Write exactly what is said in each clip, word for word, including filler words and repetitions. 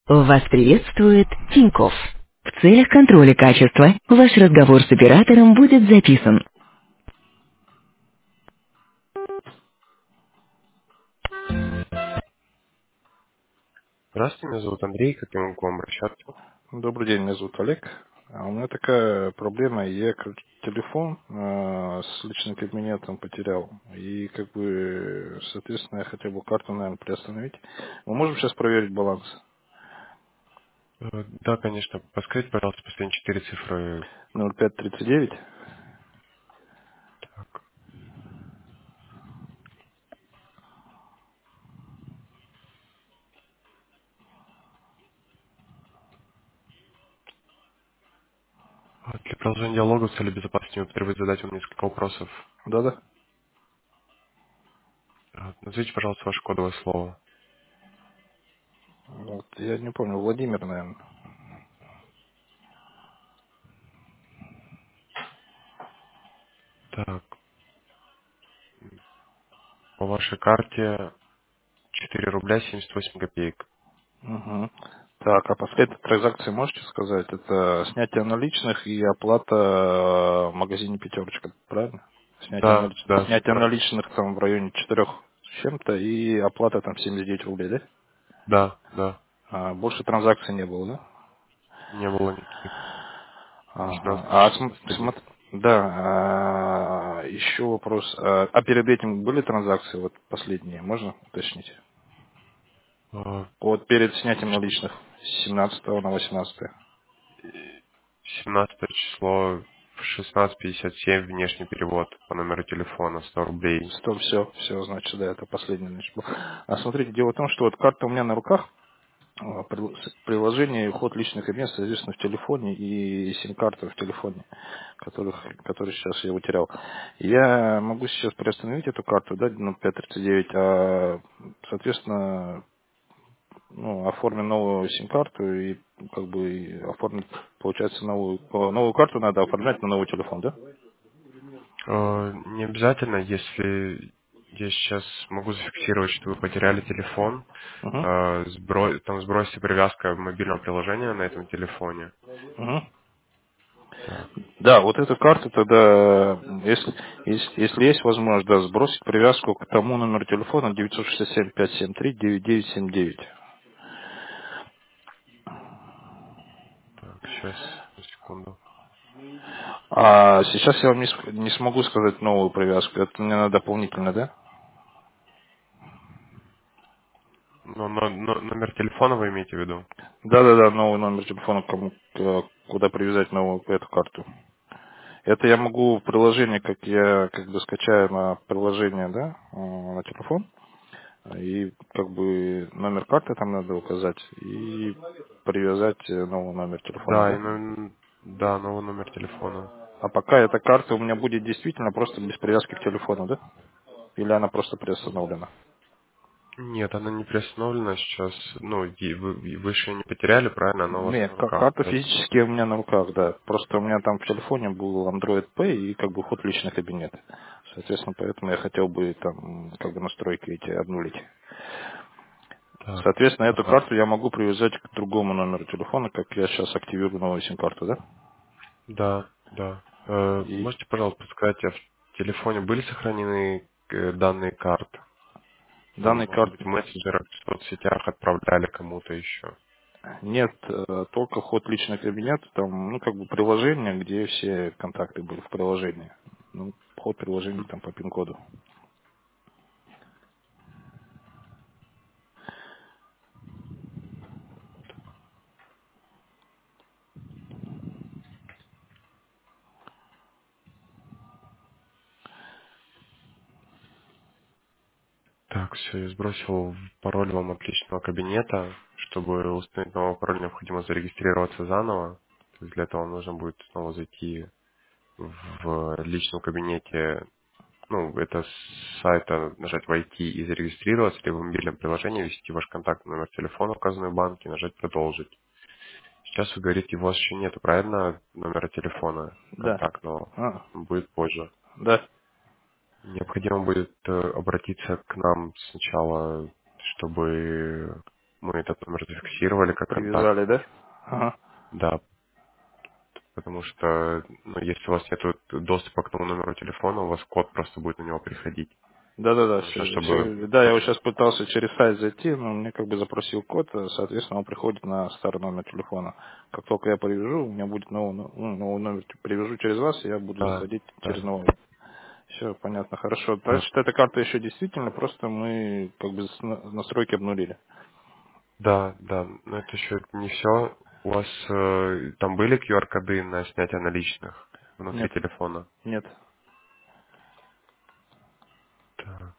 Вас приветствует Тинькофф. В целях контроля качества ваш разговор с оператором будет записан. Здравствуйте, меня зовут Андрей, как я могу к вам обращаться? Добрый день, меня зовут Олег. А у меня такая проблема, я как телефон э, с личным кабинетом потерял, и как бы, соответственно, я хотел бы карту, наверное, приостановить. Мы можем сейчас проверить баланс? Э, Да, конечно. Подскажите, пожалуйста, последние четыре цифры. ноль пять тридцать девять. Так. А Для продолжения диалога с целью безопасности необходимо задать вам несколько вопросов. Да-да. Э, Назовите, пожалуйста, ваше кодовое слово. Вот, я не помню, Владимир, наверное. Так, по вашей карте четыре рубля семьдесят восемь копеек. Угу. Так, а последние транзакции можете сказать? Это снятие наличных и оплата в магазине «Пятерочка», правильно? Снятие, Да, налич- да, все снятие правильно. наличных там в районе четырех с чем-то и оплата там семьдесят девять рублей, да? Да, да. А, больше транзакций не было, да? Не было никаких. Ага. восемнадцатого А числа см- последних. смотр- да, а, еще вопрос. А, а перед этим были транзакции, вот последние, можно уточнить? Э, Вот перед снятием наличных с семнадцатого на восемнадцатое. семнадцатое число в шестнадцать пятьдесят семь внешний перевод по номеру телефона сто рублей. Сто, все, все, значит, да, это последний, значит, был. А смотрите, дело в том, что вот карта у меня на руках, а, прил- с- приложение и ход личных мест, соответственно, в телефоне и сим-карта в телефоне, которых, которые сейчас я утерял. Я могу сейчас приостановить эту карту, да, ну, пять тридцать девять, а, соответственно, ну, оформим новую сим-карту и как бы и оформить, получается, новую, о, новую карту надо оформлять на новый телефон, да? Э, Не обязательно, если я сейчас могу зафиксировать, что вы потеряли телефон, Угу. э, сбро- там сбросьте привязка мобильного приложения на этом телефоне. Угу. Так, Да, вот эту карту тогда, если, если, если есть возможность, да, сбросить привязку к тому номеру телефона девять шесть семь пять семь три девять девять семь девять. так, сейчас, секунду. А сейчас я вам не, ск- не смогу сказать новую привязку. Это мне надо дополнительно, да? Но, но- но- номер телефона вы имеете в виду? Да-да-да, новый номер телефона, кому, к- куда привязать новую эту карту. Это я могу в приложение, как я как бы скачаю на приложение, да, э, на телефон. И как бы номер карты там надо указать и привязать э, новый номер телефона, Да, и, да? ну, да, новый номер телефона. А пока эта карта у меня будет действительно просто без привязки к телефону, да? Или она просто приостановлена? Нет, она не приостановлена сейчас. Ну, и вы, и вы еще не потеряли, правильно? Она у вас Нет, на ка- руках, карта поэтому. физически у меня на руках, да. Просто у меня там в телефоне был Android Pay и как бы вход в личный кабинет. Соответственно, поэтому я хотел бы там как бы настройки эти обнулить. Так. Соответственно, эту а, карту я могу привязать к другому номеру телефона, как я сейчас активирую новую сим-карту, да? Да, да. Э, И можете, пожалуйста, подсказать, а в телефоне были сохранены э, данные карт? Там, данной может карты быть, в мессенджерах, в соцсетях отправляли кому-то еще. нет, э, только вход в личный кабинет, там, ну, как бы приложение, где все контакты были в приложении. Ну, вход в приложение там по пин-коду. Так, все, я сбросил пароль вам от личного кабинета. Чтобы установить новый пароль, необходимо зарегистрироваться заново. То есть для этого нужно будет снова зайти в личном кабинете. Ну, это с сайта нажать «Войти» и зарегистрироваться, либо в мобильном приложении ввести ваш контактный номер телефона, указанный в банке, нажать «Продолжить». Сейчас вы говорите, у вас еще нету, правильно, номера телефона Да. контактного? А, Будет позже. да. Необходимо будет э, обратиться к нам сначала, чтобы мы этот номер зафиксировали как контакт. Привязали, да? Ага. Да, потому что, ну, если у вас нет доступа к тому номеру телефона, у вас код просто будет на него приходить. Да-да-да, Нужно, все, чтобы... да, я вот сейчас пытался через сайт зайти, но мне как бы запросил код, э, соответственно, он приходит на старый номер телефона. Как только я привяжу, у меня будет новый, но- ну, новый номер, привяжу через вас, и я буду Да, заходить через да, новый. Все, понятно, хорошо. да. Значит, эта карта еще действительно, просто мы как бы с- на- настройки обнулили. Да, да, но это еще не все. У вас э, там были Q R-коды на снятие наличных внутри Нет, телефона? нет. Так,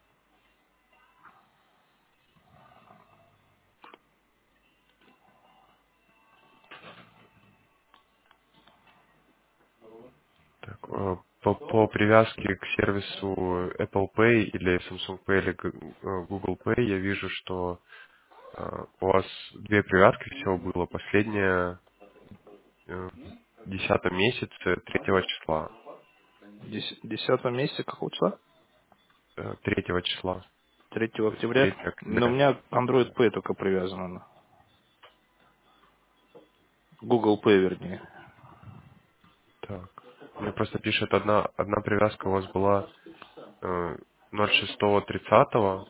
так, э, по, по привязке к сервису Apple Pay или Samsung Pay или Г- э, Google Pay я вижу, что э, у вас две привязки всего было. Последняя э, в десятом месяце третьего числа. Дес- десятого месяца какого числа? э, третьего числа, Третьего то есть октября. третьего Но у октября. меня Android Pay только привязано. Google Pay, вернее. Так. Мне просто пишет, одна, одна привязка у вас была э, ноль шестого тридцатого,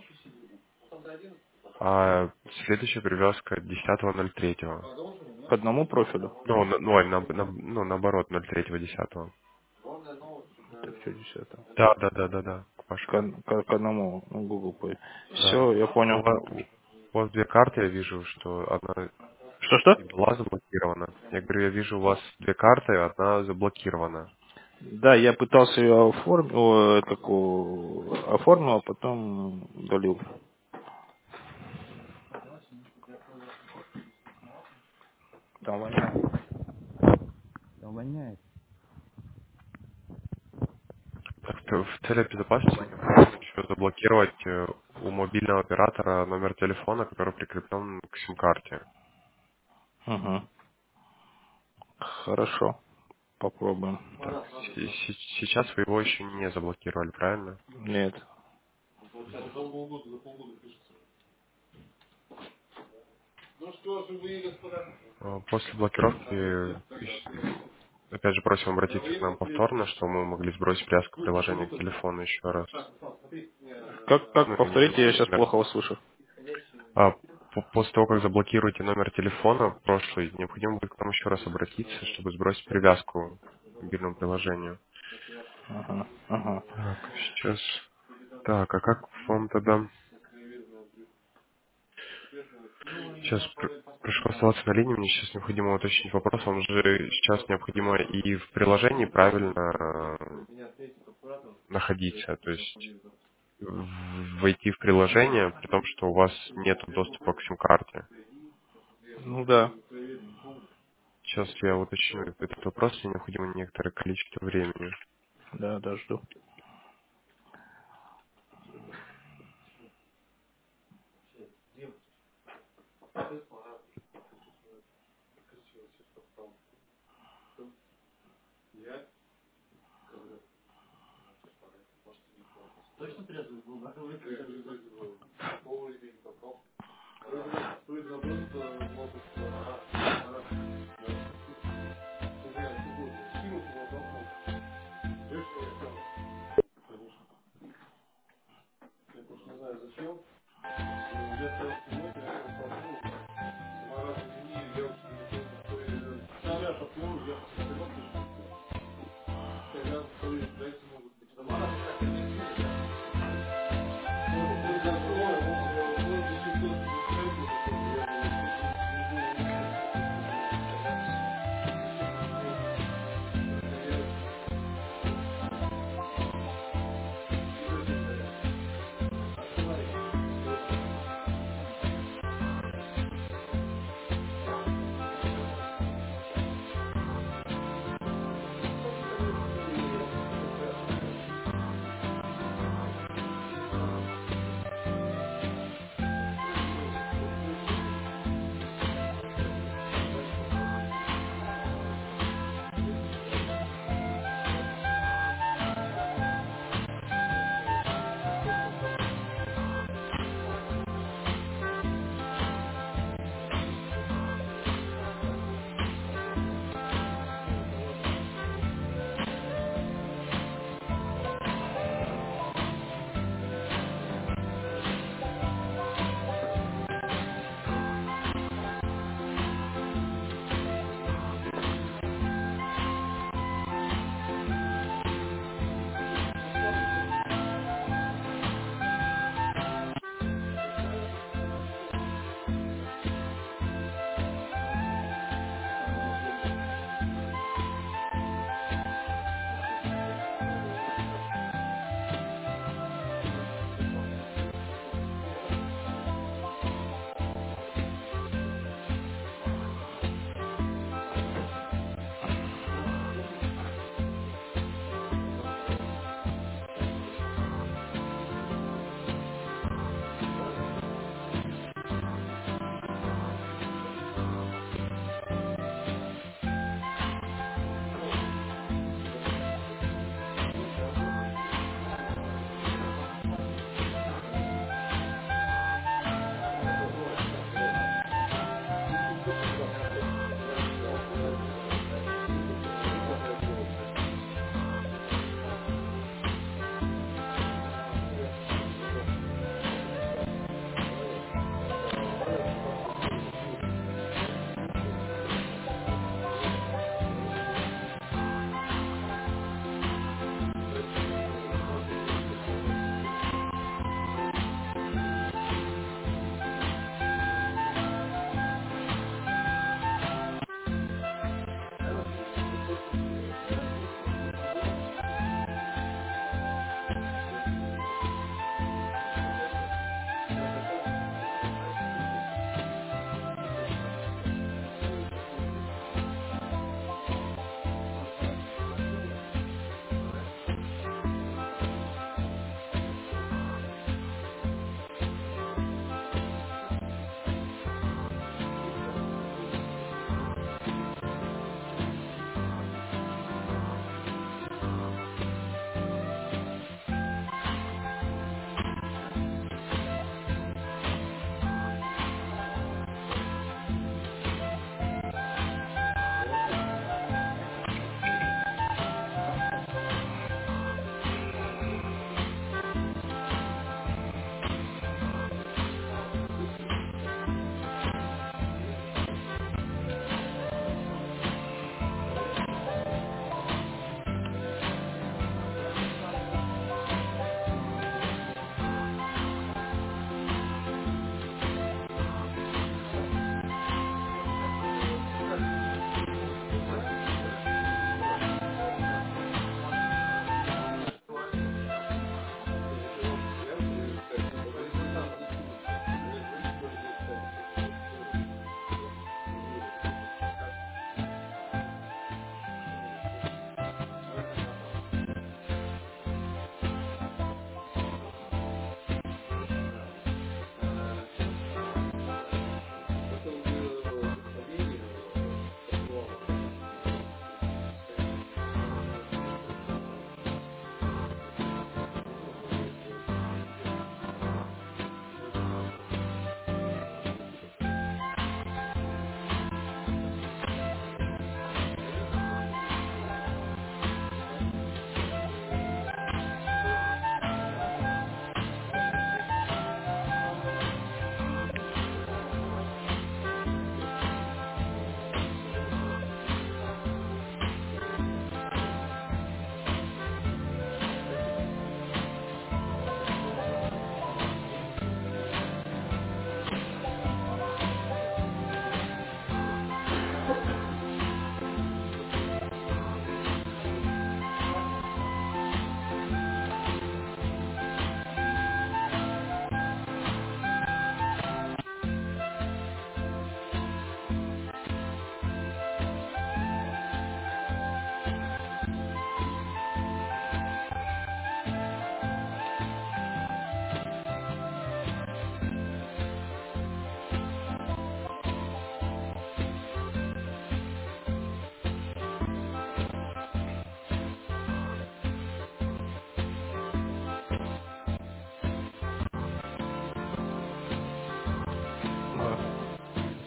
а следующая привязка десятого ноль третьего. К одному профилю. Ну, на- ну, ой, на- на- ну, наоборот, ноль третьего десятого. Так, что десятого? Да, да, да, да, да, к К, вашему. к- к одному, ну, Google Pay. Да. Все, я Ну, понял. у вас, у вас две карты, я вижу, что одна Что-что? и была заблокирована. Я говорю, я вижу у вас две карты, одна заблокирована. Да, я пытался ее оформить, о, как у- оформил, а потом удалил. Там воняет. Там воняет. Так что в целях безопасности необходимо еще заблокировать э, у мобильного оператора номер телефона, который прикреплен к сим-карте. Угу. Хорошо, попробуем. Так, с- с- сейчас вы его еще не заблокировали, правильно? Нет. Э, После блокировки, э, опять же, просим обратиться к нам повторно, чтобы мы могли сбросить привязку приложения к телефону еще раз. Как, как Ну, и повторите, я изменить сейчас номер. плохо вас слышу. А по- после того, как заблокируете номер телефона прошлый, необходимо будет к нам еще раз обратиться, чтобы сбросить привязку к мобильному приложению. Ага, ага. Так, сейчас... Так, а как вам тогда... Сейчас пр- прошу оставаться на линии, мне сейчас необходимо уточнить вопрос. Вам же сейчас необходимо и в приложении правильно э, находиться, то есть в- войти в приложение, при том, что у вас нет доступа к сим-карте. Ну да. Сейчас я уточню этот вопрос, мне необходимо некоторое количество времени. Да, да, жду.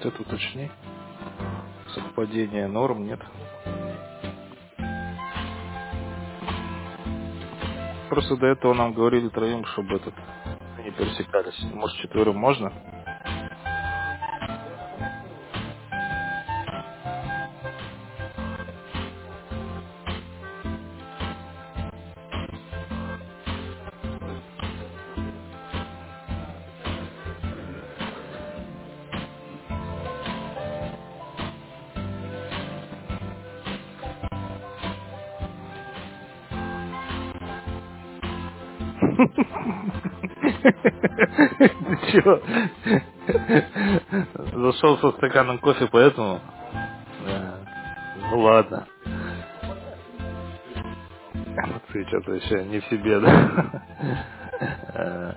Ты тут уточни. Совпадение норм, нет. Просто до этого нам говорили троим, чтобы этот не пересекались. Может, четверым можно? Ты чё? Зашел со стаканом кофе, поэтому... Да. Ну ладно. Ты что-то еще не в себе, да? Э,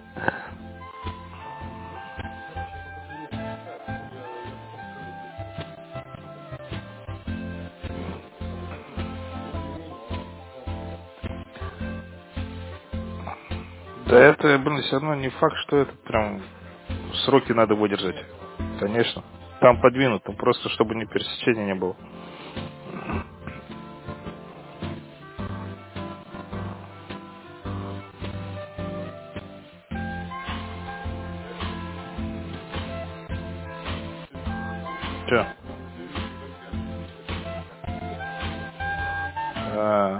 Да это, блин, все равно не факт, что это прям сроки надо выдержать. Конечно. Там подвинут, там просто чтобы ни пересечения не было. Че? А,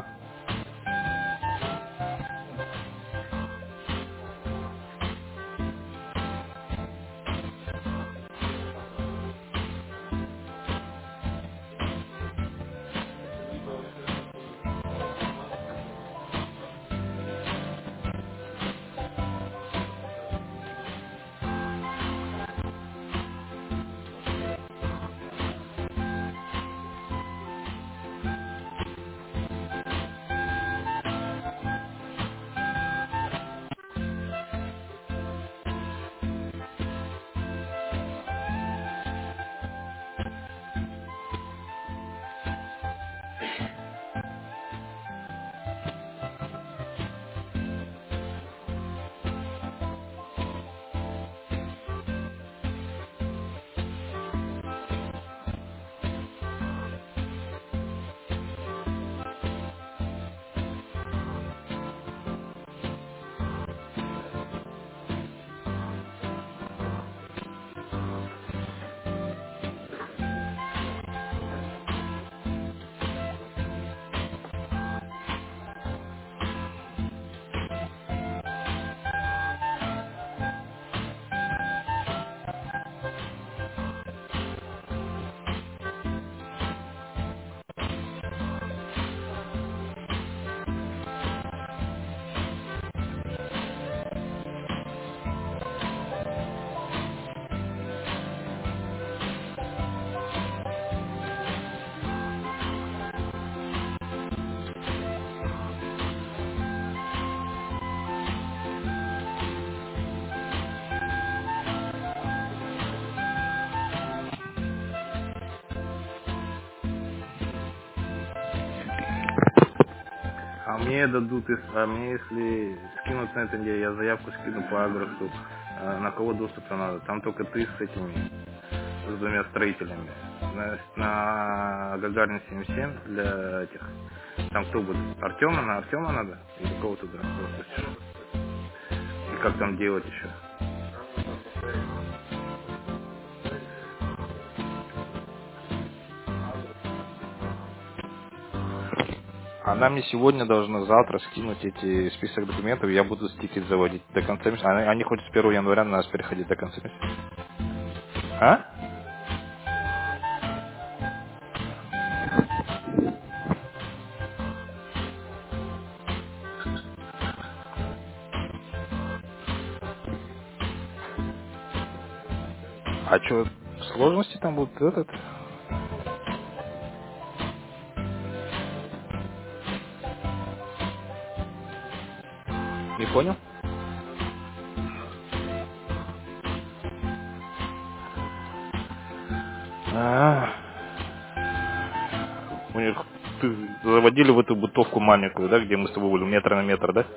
а мне дадут, ис- а мне если скинут на этой неделе, я заявку скину по адресу, а на кого доступа надо? Там только ты с этими, с двумя строителями. На, на Гагарина семьдесят семь для этих. Там кто будет? Артема? На Артема надо? Или кого туда пропустишь? И как там делать еще? Она мне сегодня должна завтра скинуть эти список документов, я буду стикет заводить до конца месяца. Они, они хоть с первого января на нас переходить до конца месяца. А? А что, сложности там будут этот? Не понял? А, у них ты заводили в эту бытовку маленькую, да, где мы с тобой были, метр на метр, да?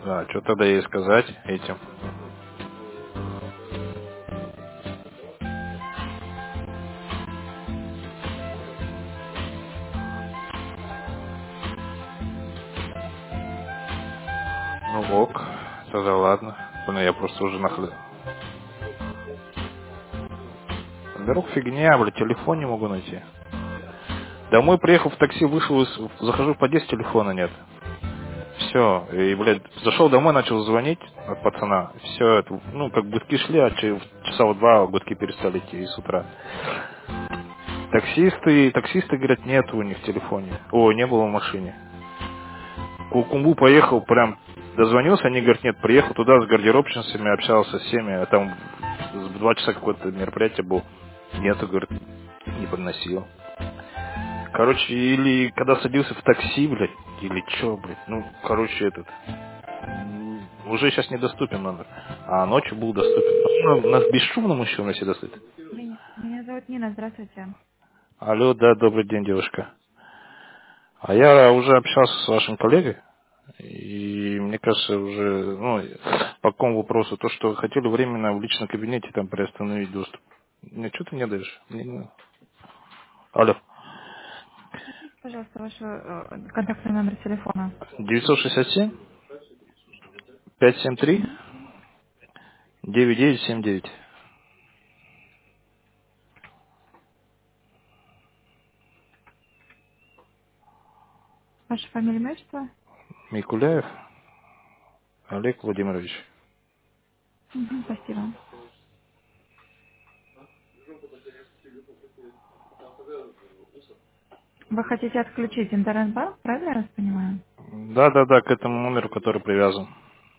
Да, что тогда ей сказать этим? Ну ок, тогда ладно. Ну, я просто уже нахлеб. Дорог фигня, блядь, телефон не могу найти. Домой приехал в такси, вышел, из- захожу в подъезд, телефона нет. Все, и, блядь, зашел домой, начал звонить от пацана. Все, это, ну, как гудки шли, а че- часа в два гудки перестали идти с утра. Таксисты, таксисты говорят, нет у них в телефоне. О, не было в машине. Кукумбу поехал, прям дозвонился, они говорят, нет, приехал туда с гардеробщицами, общался с всеми, а там в два часа какое-то мероприятие было. Нету, говорит, не подносил. Короче, или когда садился в такси, блядь, или чё, блядь, ну, короче, этот, м, уже сейчас недоступен номер, а ночью был доступен. Ну, у нас бесшумным еще у нас всегда стоит. Меня, меня зовут Нина, здравствуйте. Алло, да, добрый день, девушка. А я уже общался с вашим коллегой, и мне кажется, уже, ну, по какому вопросу, то, что хотели временно в личном кабинете там приостановить доступ. Мне что ты не даешь? Мне не- Алло. Скажите, пожалуйста, ваш э, контактный номер телефона. девятьсот шестьдесят семь пятьсот семьдесят три Мгм. девять девять семь девять. Ваша фамилия, имя, отчество? Микуляев Олег Владимирович. Мгм, спасибо. Вы хотите отключить интернет-банк, правильно я вас понимаю? Да, да, да, к этому номеру, который привязан.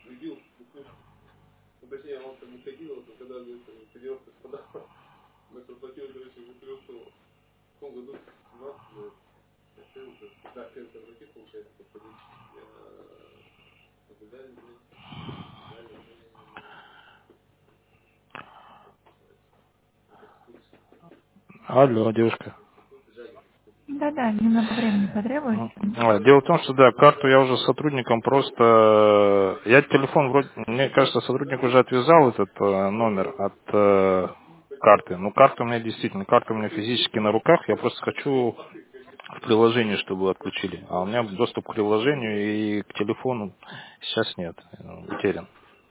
Алло, девушка. Да-да, немного времени потребуется. М. А, Дело в том, что да, карту я уже с сотрудником просто... Я телефон вроде... Мне кажется, сотрудник уже отвязал этот э, номер от э, карты. Ну, карта у меня действительно, карта у меня физически на руках. Я просто хочу в приложении, чтобы отключили. А у меня доступ к приложению и к телефону сейчас нет. э, Утерян.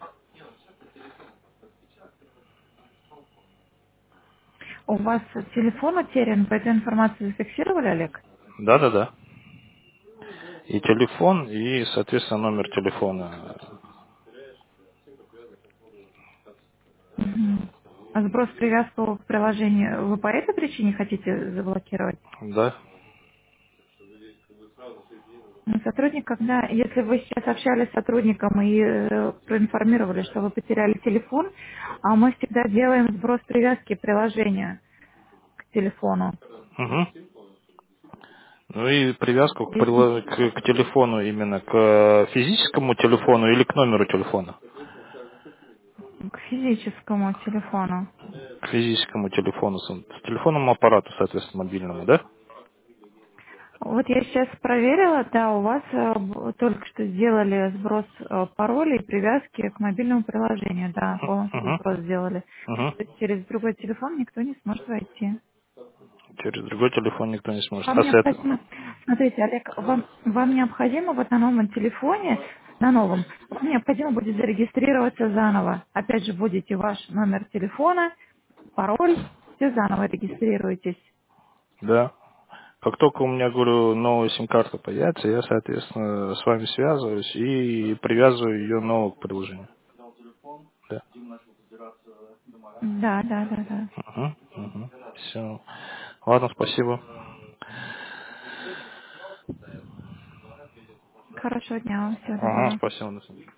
У вас телефон утерян, вы эту информацию зафиксировали, Олег? Да, да, да. И телефон, и, соответственно, номер телефона. Мгм. А сброс привязку к приложению вы по этой причине хотите заблокировать? Да. Ну, сотрудник, когда, если вы сейчас общались с сотрудником и э, проинформировали, что вы потеряли телефон, а мы всегда делаем сброс привязки приложения к телефону. Угу. Ну и привязку к, Если прило- к, к телефону именно, к физическому телефону или к номеру телефона? к физическому телефону. К физическому телефону, с, с телефонному аппарату, соответственно, мобильному, да? Вот я сейчас проверила, да, у вас э, б- только что сделали сброс э, паролей и привязки к мобильному приложению, да, полностью Угу. сброс сделали. Угу. То есть через другой телефон никто не сможет войти. Через другой телефон никто не сможет. Вам А с этого? необходимо, смотрите, Олег, вам, вам необходимо вот на новом телефоне, на новом, вам необходимо будет зарегистрироваться заново. Опять же, вводите ваш номер телефона, пароль, все заново регистрируетесь. Да. Как только у меня, говорю, новая сим-карта появится, я, соответственно, с вами связываюсь и привязываю ее нового к приложению. Да. Да, да, да, да. Угу. Угу. Все. Ладно, спасибо. Хорошего дня вам, всего Ага, доброго. спасибо. До свидания.